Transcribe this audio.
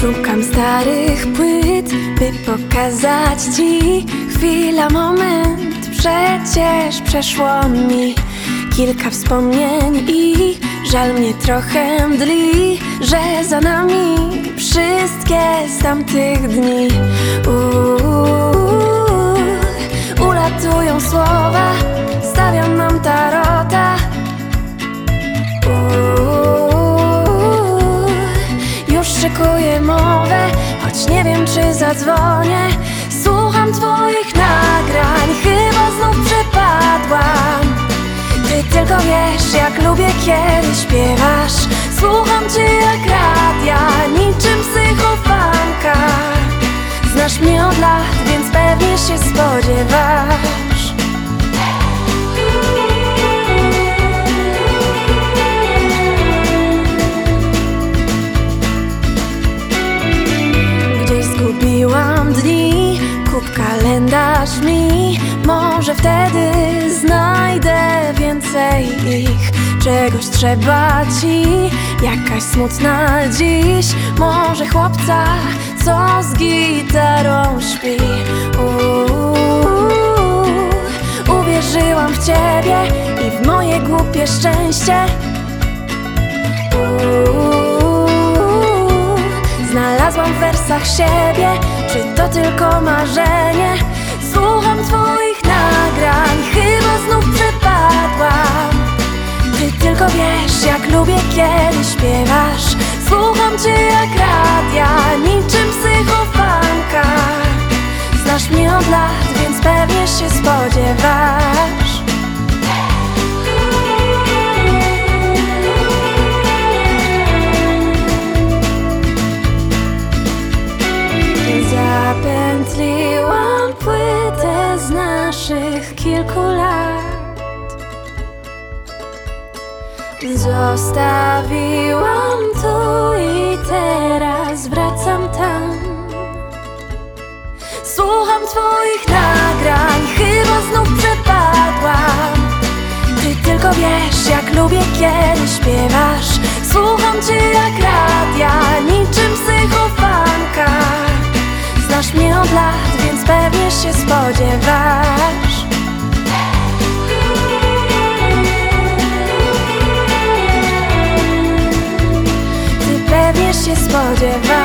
Szukam starych płyt, by pokazać ci chwila, moment. Przecież przeszło mi kilka wspomnień i żal mnie trochę mdli, że za nami wszystkie z tamtych dni. Ulatują słowa, stawiam nam tarota. Już szykuję mowę, choć nie wiem, czy zadzwonię. Słucham twoich nagrań, chyba znów przepadłam. Ty tylko wiesz, jak lubię, kiedy śpiewasz. Słucham cię jak radia, niczym psychofanka. Znasz mnie od lat, więc pewnie się spodziewasz. Gdzieś zgubiłam dni, kup kalendarz mi. Może wtedy znajdę więcej ich. Czegoś trzeba ci, jakaś smutna dziś. Może chłopca, co z gitarą śpi. Uwierzyłam w ciebie i w moje głupie szczęście. Znalazłam w wersach siebie, czy to tylko marzenie? Słucham twoich nagrań, chyba znów przepadłam. Ty tylko wiesz, jak lubię, kiedy śpiewasz. Słucham cię jak radia, niczym psychofanka. Znasz mnie od lat, więc pewnie się spodziewasz. Zapętliłam płytę z naszych kilku lat. Zostawiłam tu i teraz wracam tam. Słucham twoich nagrań, chyba znów przepadłam. Ty tylko wiesz, jak lubię, kiedy śpiewasz. Słucham cię jak radia, niczym psychofanka. Znasz mnie od lat, więc pewnie się spodziewasz. Ty pewnie się spodziewasz.